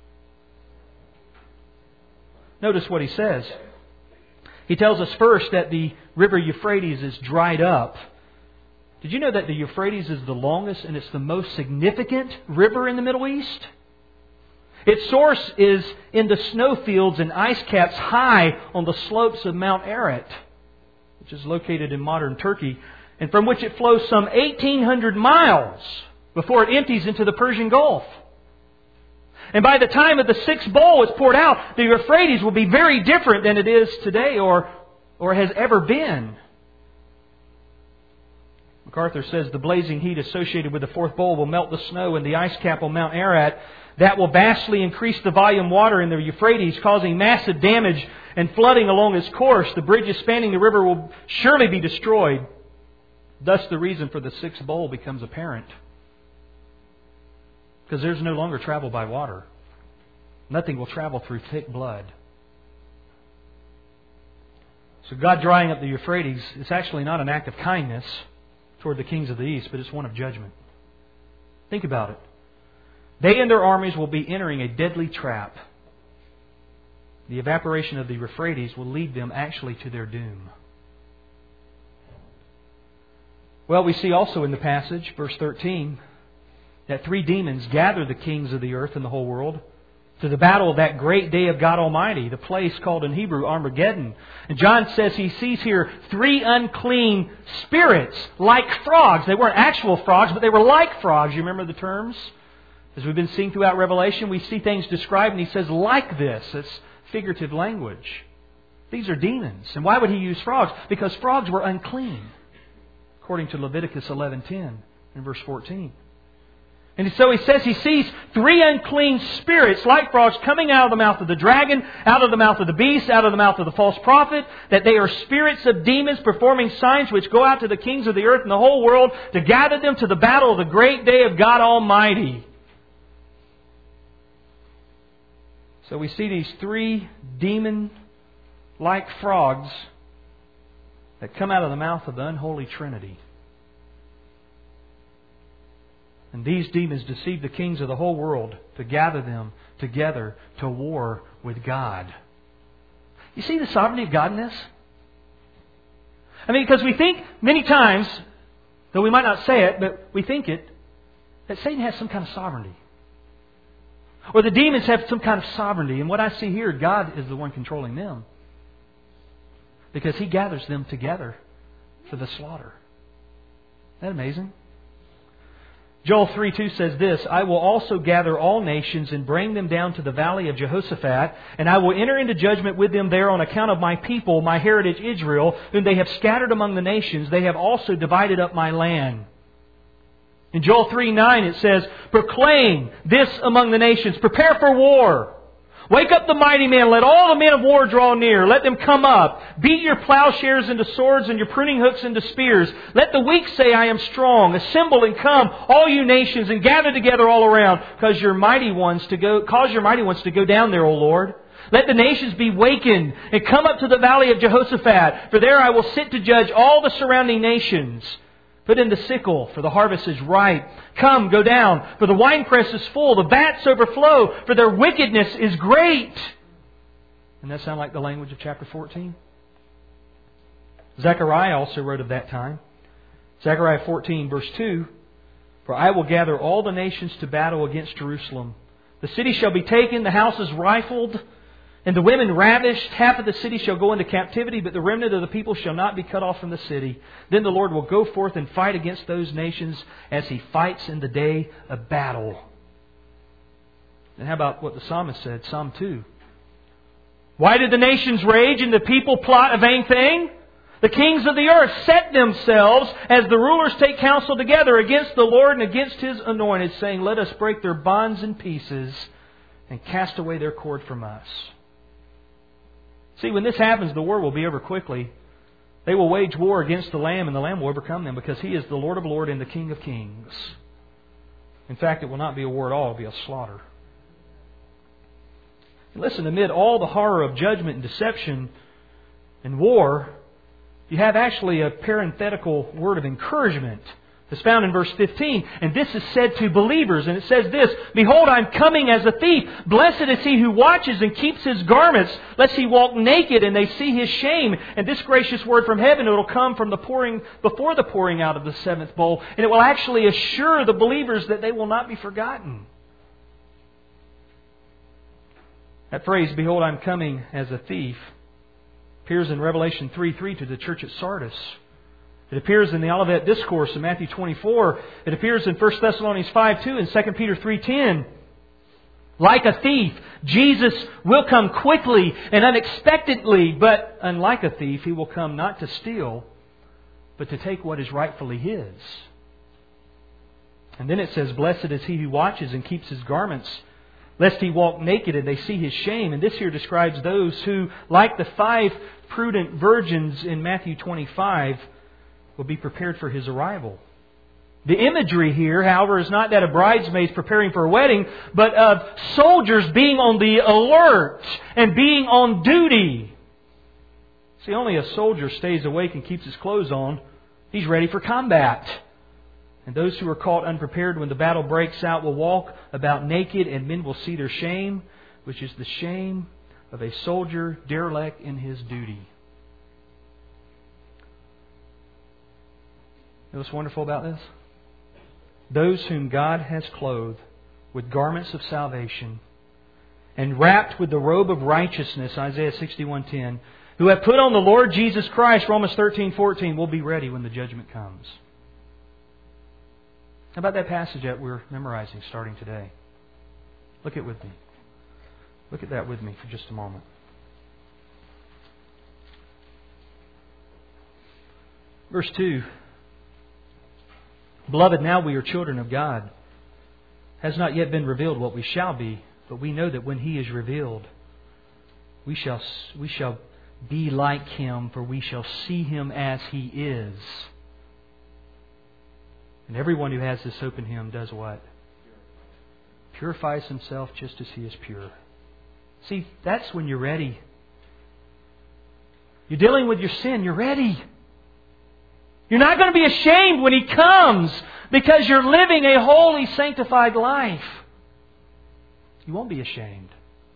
Notice what he says. He tells us first that the river Euphrates is dried up. Did you know that the Euphrates is the longest and it's the most significant river in the Middle East? Its source is in the snowfields and ice caps high on the slopes of Mount Ararat, which is located in modern Turkey, and from which it flows some 1,800 miles before it empties into the Persian Gulf. And by the time of the sixth bowl it's poured out, the Euphrates will be very different than it is today or has ever been. MacArthur says the blazing heat associated with the fourth bowl will melt the snow in the ice cap on Mount Ararat. That will vastly increase the volume of water in the Euphrates, causing massive damage and flooding along its course. The bridges spanning the river will surely be destroyed. Thus the reason for the sixth bowl becomes apparent. Because there's no longer travel by water. Nothing will travel through thick blood. So God drying up the Euphrates is actually not an act of kindness toward the kings of the East, but it's one of judgment. Think about it. They and their armies will be entering a deadly trap. The evaporation of the Euphrates will lead them actually to their doom. Well, we see also in the passage, verse 13, that 3 demons gather the kings of the earth and the whole world to the battle of that great day of God Almighty, the place called in Hebrew Armageddon. And John says he sees here 3 unclean spirits like frogs. They weren't actual frogs, but they were like frogs. You remember the terms? As we've been seeing throughout Revelation, we see things described and he says like this. It's figurative language. These are demons. And why would he use frogs? Because frogs were unclean, according to Leviticus 11:10 and verse 14. And so he says he sees 3 unclean spirits like frogs coming out of the mouth of the dragon, out of the mouth of the beast, out of the mouth of the false prophet, that they are spirits of demons performing signs which go out to the kings of the earth and the whole world to gather them to the battle of the great day of God Almighty. So we see these 3 demon-like frogs that come out of the mouth of the unholy Trinity. And these demons deceive the kings of the whole world to gather them together to war with God. You see the sovereignty of God in this? I mean, because we think many times, though we might not say it, but we think it, that Satan has some kind of sovereignty. Or the demons have some kind of sovereignty. And what I see here, God is the one controlling them. Because He gathers them together for the slaughter. Isn't that amazing? Joel 3:2 says this, I will also gather all nations and bring them down to the valley of Jehoshaphat, and I will enter into judgment with them there on account of my people, my heritage Israel, whom they have scattered among the nations. They have also divided up my land. In Joel 3:9 it says, proclaim this among the nations, prepare for war. Wake up the mighty men, let all the men of war draw near, let them come up. Beat your plowshares into swords and your pruning hooks into spears. Let the weak say, I am strong. Assemble and come, all you nations, and gather together all around, cause your mighty ones to go down there, O Lord. Let the nations be wakened and come up to the valley of Jehoshaphat, for there I will sit to judge all the surrounding nations. Put in the sickle, for the harvest is ripe. Come, go down, for the winepress is full. The vats overflow, for their wickedness is great. Doesn't that sound like the language of chapter 14? Zechariah also wrote of that time. Zechariah 14, verse 2. For I will gather all the nations to battle against Jerusalem. The city shall be taken, the houses rifled, and the women ravished. Half of the city shall go into captivity, but the remnant of the people shall not be cut off from the city. Then the Lord will go forth and fight against those nations as He fights in the day of battle. And how about what the psalmist said, Psalm 2? Why did the nations rage and the people plot a vain thing? The kings of the earth set themselves as the rulers take counsel together against the Lord and against His anointed, saying, let us break their bonds in pieces and cast away their cord from us. See, when this happens, the war will be over quickly. They will wage war against the Lamb, and the Lamb will overcome them, because He is the Lord of lords and the King of kings. In fact, it will not be a war at all. It will be a slaughter. And listen, amid all the horror of judgment and deception and war, you have actually a parenthetical word of encouragement. It's found in verse 15. And this is said to believers. And it says this, Behold, I'm coming as a thief. Blessed is he who watches and keeps his garments, lest he walk naked and they see his shame. And this gracious word from heaven, it will come from before the pouring out of the seventh bowl. And it will actually assure the believers that they will not be forgotten. That phrase, Behold, I'm coming as a thief, appears in Revelation 3:3 to the church at Sardis. It appears in the Olivet Discourse in Matthew 24. It appears in 1 Thessalonians 5:2 and 2 Peter 3:10. Like a thief, Jesus will come quickly and unexpectedly, but unlike a thief, He will come not to steal, but to take what is rightfully His. And then it says, Blessed is he who watches and keeps his garments, lest he walk naked and they see his shame. And this here describes those who, like the 5 prudent virgins in Matthew 25, will be prepared for His arrival. The imagery here, however, is not that of bridesmaids preparing for a wedding, but of soldiers being on the alert and being on duty. See, only a soldier stays awake and keeps his clothes on. He's ready for combat. And those who are caught unprepared when the battle breaks out will walk about naked, and men will see their shame, which is the shame of a soldier derelict in his duty. You know what's wonderful about this? Those whom God has clothed with garments of salvation and wrapped with the robe of righteousness, Isaiah 61:10, who have put on the Lord Jesus Christ, Romans 13:14, will be ready when the judgment comes. How about that passage that we're memorizing starting today? Look at with me. Look at that with me for just a moment. Verse 2. Beloved, now we are children of God. Has not yet been revealed what we shall be, but we know that when He is revealed, we shall be like Him, for we shall see Him as He is. And everyone who has this hope in Him does what? Purifies himself just as He is pure. See, that's when you're ready. You're dealing with your sin, you're ready. You're not going to be ashamed when He comes because you're living a holy, sanctified life. You won't be ashamed.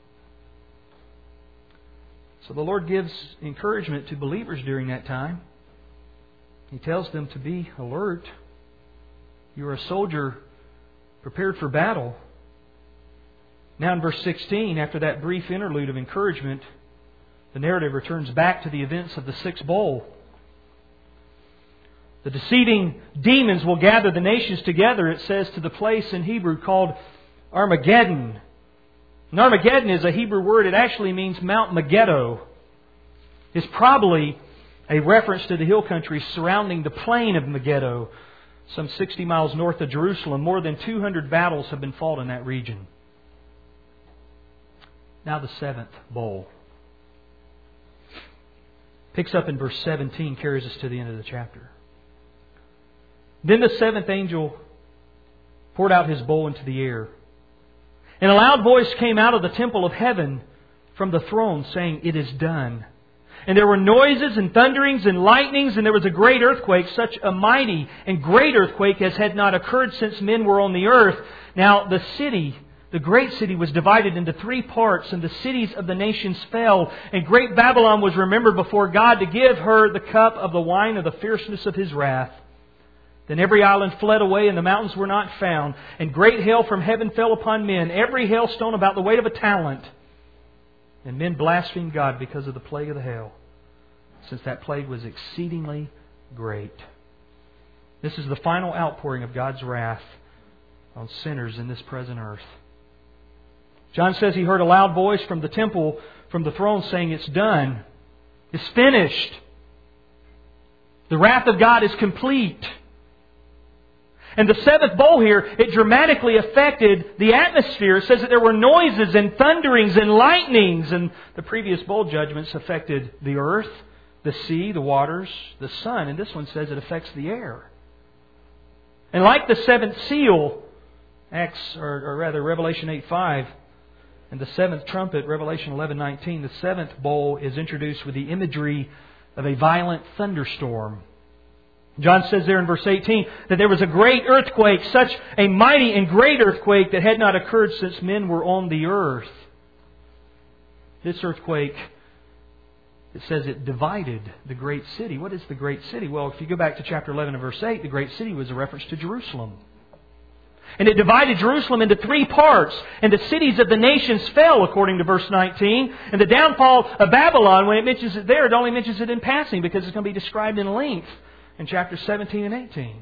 So the Lord gives encouragement to believers during that time. He tells them to be alert. You're a soldier prepared for battle. Now in verse 16, after that brief interlude of encouragement, the narrative returns back to the events of the sixth bowl. The deceiving demons will gather the nations together, it says, to the place in Hebrew called Armageddon. And Armageddon is a Hebrew word. It actually means Mount Megiddo. It's probably a reference to the hill country surrounding the plain of Megiddo, some 60 miles north of Jerusalem. More than 200 battles have been fought in that region. Now the seventh bowl. Picks up in verse 17, carries us to the end of the chapter. Then the seventh angel poured out his bowl into the air. And a loud voice came out of the temple of heaven from the throne, saying, It is done. And there were noises and thunderings and lightnings, and there was a great earthquake, such a mighty and great earthquake as had not occurred since men were on the earth. Now the city, the great city, was divided into 3 parts, and the cities of the nations fell. And great Babylon was remembered before God to give her the cup of the wine of the fierceness of His wrath. Then every island fled away, and the mountains were not found. And great hail from heaven fell upon men, every hailstone about the weight of a talent. And men blasphemed God because of the plague of the hail, since that plague was exceedingly great. This is the final outpouring of God's wrath on sinners in this present earth. John says he heard a loud voice from the temple, from the throne, saying, It's done. It's finished. The wrath of God is complete. And the seventh bowl here, it dramatically affected the atmosphere. It says that there were noises and thunderings and lightnings. And the previous bowl judgments affected the earth, the sea, the waters, the sun. And this one says it affects the air. And like the seventh seal, Revelation 8:5, and the seventh trumpet, Revelation 11:19, the seventh bowl is introduced with the imagery of a violent thunderstorm. John says there in verse 18 that there was a great earthquake, such a mighty and great earthquake that had not occurred since men were on the earth. This earthquake, it says it divided the great city. What is the great city? Well, if you go back to chapter 11 and verse 8, the great city was a reference to Jerusalem. And it divided Jerusalem into 3 parts. And the cities of the nations fell, according to verse 19. And the downfall of Babylon, when it mentions it there, it only mentions it in passing because it's going to be described in length in chapters 17 and 18.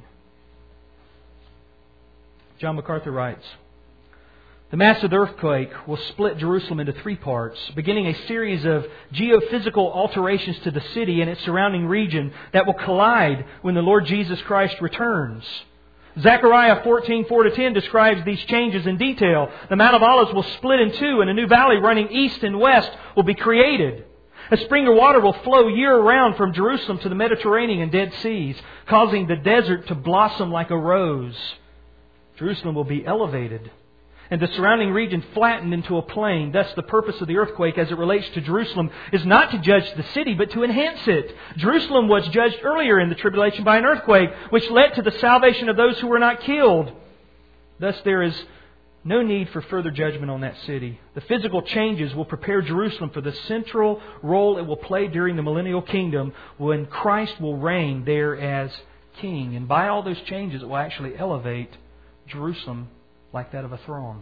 John MacArthur writes, the massive earthquake will split Jerusalem into 3 parts, beginning a series of geophysical alterations to the city and its surrounding region that will collide when the Lord Jesus Christ returns. Zechariah 14:4-10 describes these changes in detail. The Mount of Olives will split in 2, and a new valley running east and west will be created. A spring of water will flow year-round from Jerusalem to the Mediterranean and Dead Seas, causing the desert to blossom like a rose. Jerusalem will be elevated, and the surrounding region flattened into a plain. Thus, the purpose of the earthquake as it relates to Jerusalem is not to judge the city, but to enhance it. Jerusalem was judged earlier in the tribulation by an earthquake, which led to the salvation of those who were not killed. Thus, there is no need for further judgment on that city. The physical changes will prepare Jerusalem for the central role it will play during the millennial kingdom when Christ will reign there as king. And by all those changes, it will actually elevate Jerusalem like that of a throne.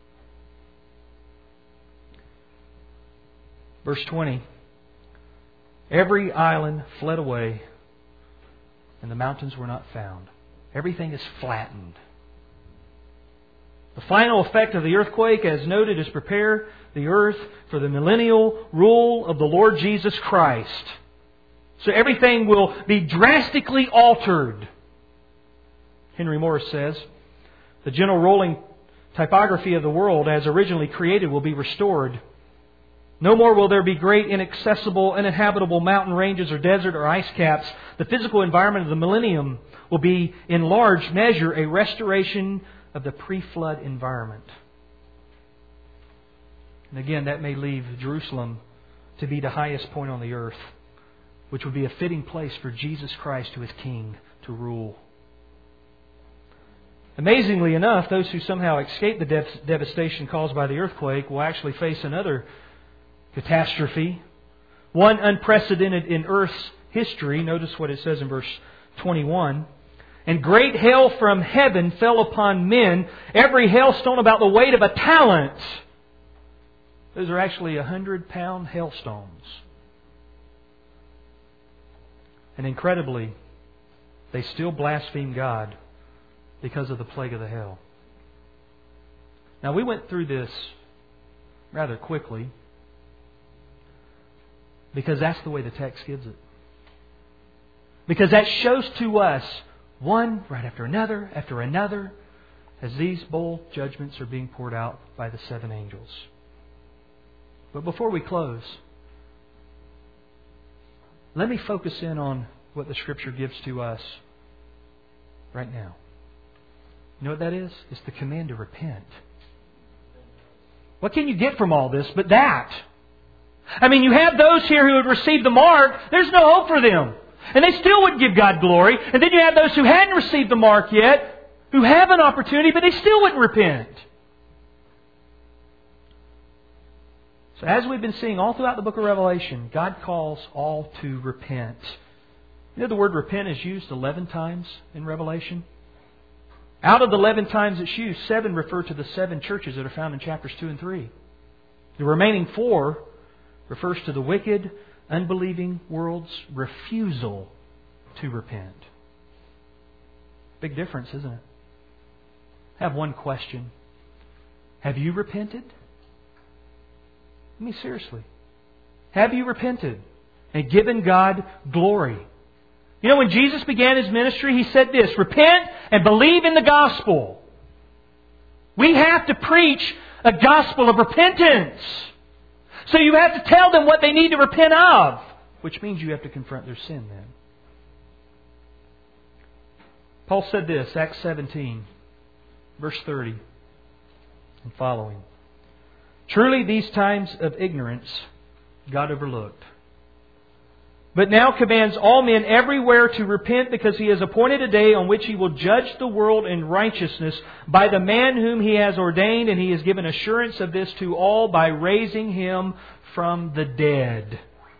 Verse 20. Every island fled away, and the mountains were not found. Everything is flattened. The final effect of the earthquake, as noted, is prepare the earth for the millennial rule of the Lord Jesus Christ. So everything will be drastically altered. Henry Morris says, the general rolling typography of the world as originally created will be restored. No more will there be great, inaccessible, uninhabitable mountain ranges or desert or ice caps. The physical environment of the millennium will be in large measure a restoration of the pre-flood environment. And again, that may leave Jerusalem to be the highest point on the earth, which would be a fitting place for Jesus Christ, who is King, to rule. Amazingly enough, those who somehow escape the devastation caused by the earthquake will actually face another catastrophe, one unprecedented in Earth's history. Notice what it says in verse 21. And great hail from heaven fell upon men, every hailstone about the weight of a talent. Those are actually 100-pound hailstones. And incredibly, they still blaspheme God because of the plague of the hail. Now, we went through this rather quickly because that's the way the text gives it. Because that shows to us one right after another, as these bowl judgments are being poured out by the 7 angels. But before we close, let me focus in on what the Scripture gives to us right now. You know what that is? It's the command to repent. What can you get from all this but that? I mean, you have those here who had received the mark. There's no hope for them. And they still wouldn't give God glory. And then you have those who hadn't received the mark yet, who have an opportunity, but they still wouldn't repent. So as we've been seeing all throughout the book of Revelation, God calls all to repent. You know, the word repent is used 11 times in Revelation. Out of the 11 times it's used, 7 refer to the 7 churches that are found in chapters 2 and 3. The remaining 4 refers to the wicked, unbelieving world's refusal to repent. Big difference, isn't it? I have one question. Have you repented? I mean, seriously. Have you repented and given God glory? You know, when Jesus began His ministry, He said this, repent and believe in the gospel. We have to preach a gospel of repentance. So you have to tell them what they need to repent of, which means you have to confront their sin then. Paul said this, Acts 17, verse 30 and following. Truly these times of ignorance God overlooked. but now commands all men everywhere to repent, because He has appointed a day on which He will judge the world in righteousness by the man whom He has ordained, and He has given assurance of this to all by raising Him from the dead.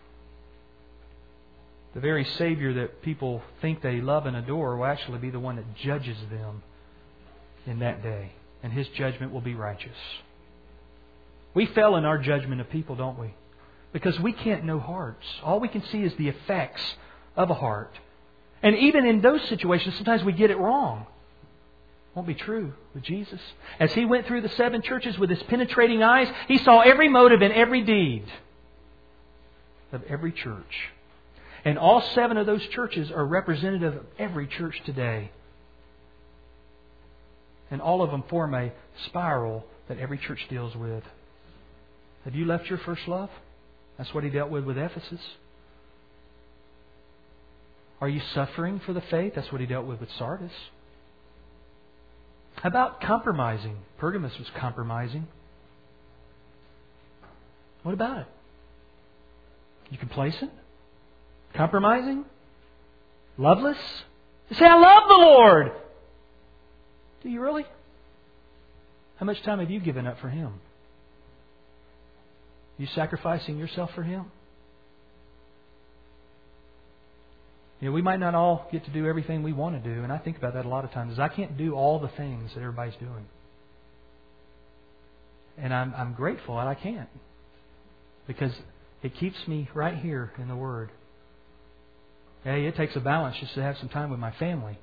The very Savior that people think they love and adore will actually be the one that judges them in that day. And His judgment will be righteous. We fail in our judgment of people, don't we? Because we can't know hearts. All we can see is the effects of a heart. And even in those situations, sometimes we get it wrong. Won't be true with Jesus. As He went through the 7 churches with His penetrating eyes, He saw every motive and every deed of every church. And all 7 of those churches are representative of every church today. And all of them form a spiral that every church deals with. Have you left your first love? That's what He dealt with Ephesus. Are you suffering for the faith? That's what He dealt with Sardis. How about compromising? Pergamos was compromising. What about it? You complacent? Compromising? Loveless? You say, I love the Lord! Do you really? How much time have you given up for Him? You sacrificing yourself for Him? You know, we might not all get to do everything we want to do, and I think about that a lot of times. I can't do all the things that everybody's doing. And I'm grateful that I can't. Because it keeps me right here in the Word. Hey, it takes a balance just to have some time with my family.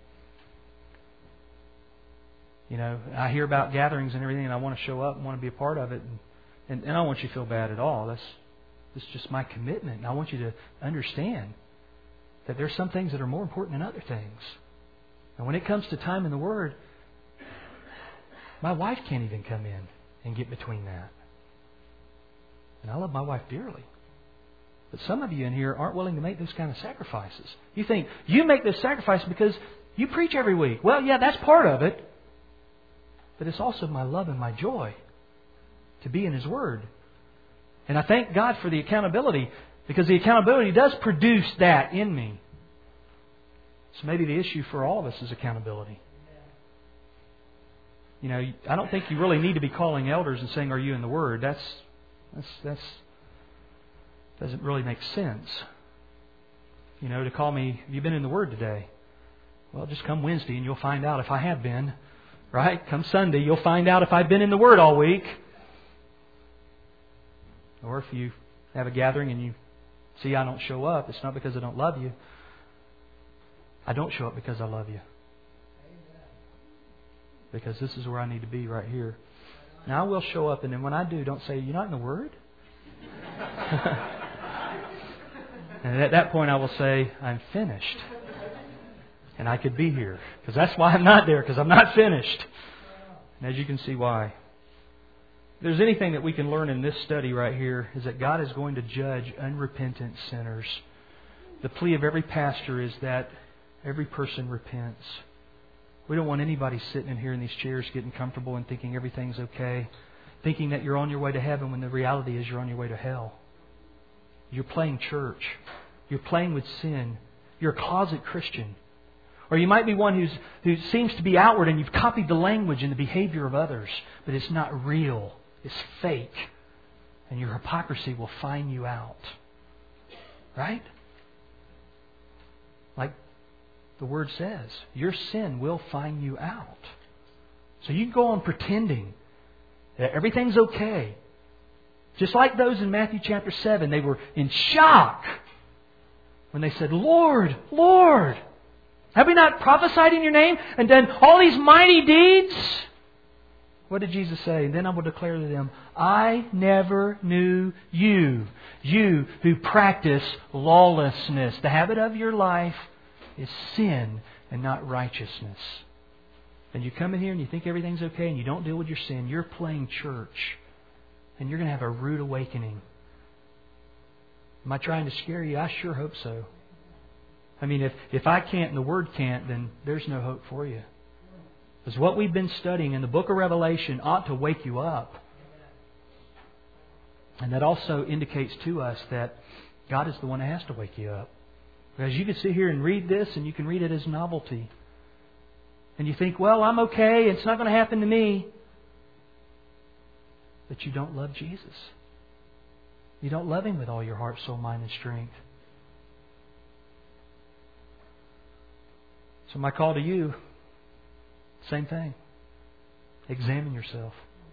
You know, I hear about gatherings and everything, and I want to show up and want to be a part of it. And I don't want you to feel bad at all. That's just my commitment. And I want you to understand that there's some things that are more important than other things. And when it comes to time in the Word, my wife can't even come in and get between that. And I love my wife dearly. But some of you in here aren't willing to make those kind of sacrifices. You think, you make this sacrifice because you preach every week. Well, yeah, that's part of it. But it's also my love and my joy to be in His Word. And I thank God for the accountability, because the accountability does produce that in me. So maybe the issue for all of us is accountability. You know, I don't think you really need to be calling elders and saying, are you in the Word? That's doesn't really make sense. You know, to call me, have you been in the Word today? Well, just come Wednesday and you'll find out if I have been. Right? Come Sunday, you'll find out if I've been in the Word all week. Or if you have a gathering and you see I don't show up, it's not because I don't love you. I don't show up because I love you. Because this is where I need to be right here. Now I will show up, and then when I do, don't say, you're not in the Word? And at that point I will say, I'm finished. And I could be here. Because that's why I'm not there, because I'm not finished. And as you can see why. If there's anything that we can learn in this study right here, is that God is going to judge unrepentant sinners. The plea of every pastor is that every person repents. We don't want anybody sitting in here in these chairs getting comfortable and thinking everything's okay. Thinking that you're on your way to heaven when the reality is you're on your way to hell. You're playing church. You're playing with sin. You're a closet Christian. Or you might be one who seems to be outward and you've copied the language and the behavior of others, but it's not real. It's fake. And your hypocrisy will find you out. Right? Like the Word says, your sin will find you out. So you can go on pretending that everything's okay. Just like those in Matthew chapter 7, they were in shock when they said, Lord, Lord, have we not prophesied in your name and done all these mighty deeds? What did Jesus say? And then I will declare to them, I never knew you, you who practice lawlessness. The habit of your life is sin and not righteousness. And you come in here and you think everything's okay and you don't deal with your sin. You're playing church. And you're going to have a rude awakening. Am I trying to scare you? I sure hope so. I mean, if I can't and the Word can't, then there's no hope for you. Because what we've been studying in the book of Revelation ought to wake you up. And that also indicates to us that God is the one that has to wake you up. Because you can sit here and read this and you can read it as novelty. And you think, well, I'm okay. It's not going to happen to me. But you don't love Jesus. You don't love Him with all your heart, soul, mind, and strength. So my call to you, same thing. Examine yourself.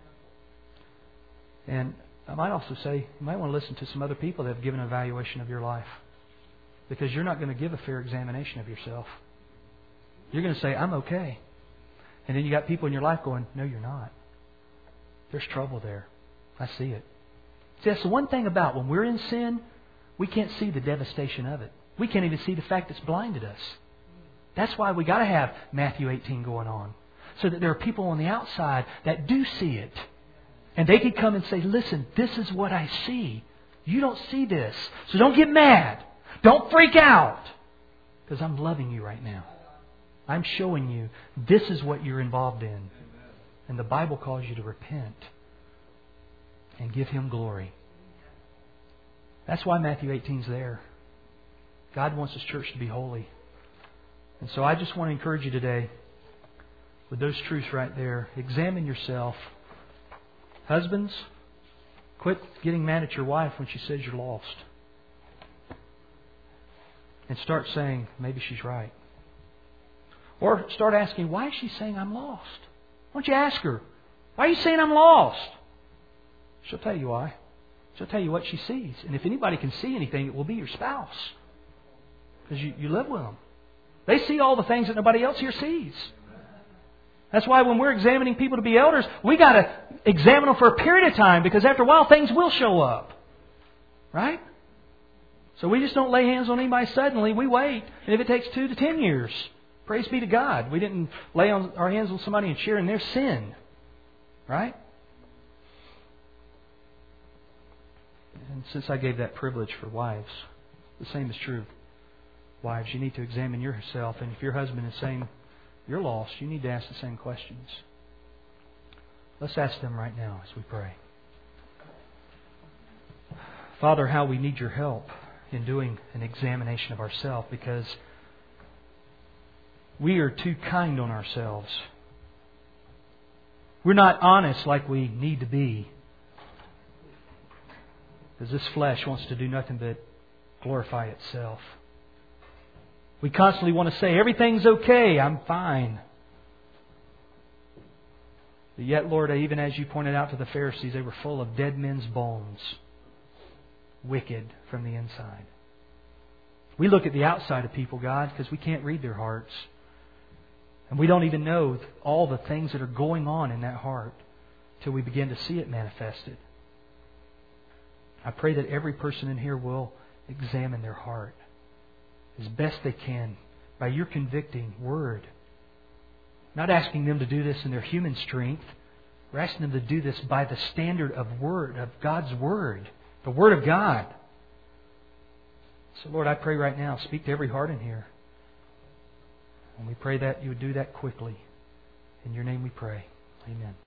And I might also say, you might want to listen to some other people that have given an evaluation of your life. Because you're not going to give a fair examination of yourself. You're going to say, I'm okay. And then you got people in your life going, no, you're not. There's trouble there. I see it. See, that's the one thing about when we're in sin, we can't see the devastation of it. We can't even see the fact that's blinded us. That's why we got to have Matthew 18 going on. So that there are people on the outside that do see it. And they can come and say, listen, this is what I see. You don't see this. So don't get mad. Don't freak out. Because I'm loving you right now. I'm showing you this is what you're involved in. And the Bible calls you to repent and give Him glory. That's why Matthew 18 is there. God wants His church to be holy. And so I just want to encourage you today with those truths right there. Examine yourself. Husbands, quit getting mad at your wife when she says you're lost. And start saying, maybe she's right. Or start asking, why is she saying I'm lost? Why don't you ask her, why are you saying I'm lost? She'll tell you why. She'll tell you what she sees. And if anybody can see anything, it will be your spouse. Because you live with them. They see all the things that nobody else here sees. That's why when we're examining people to be elders, we got to examine them for a period of time. Because after a while, things will show up. Right? So we just don't lay hands on anybody suddenly. We wait. And if it takes 2 to 10 years, praise be to God. We didn't lay our hands on somebody and share in their sin. Right? And since I gave that privilege for wives, the same is true. Wives, you need to examine yourself. And if your husband is saying you're lost, you need to ask the same questions. Let's ask them right now as we pray. Father, how we need your help in doing an examination of ourselves, because we are too kind on ourselves. We're not honest like we need to be. Because this flesh wants to do nothing but glorify itself. We constantly want to say, everything's okay, I'm fine. But yet, Lord, even as you pointed out to the Pharisees, they were full of dead men's bones. Wicked from the inside. We look at the outside of people, God, because we can't read their hearts. And we don't even know all the things that are going on in that heart till we begin to see it manifested. I pray that every person in here will examine their heart as best they can by your convicting Word. Not asking them to do this in their human strength. We're asking them to do this by the standard of God's Word. The Word of God. So Lord, I pray right now, speak to every heart in here. And we pray that you would do that quickly. In your name we pray. Amen.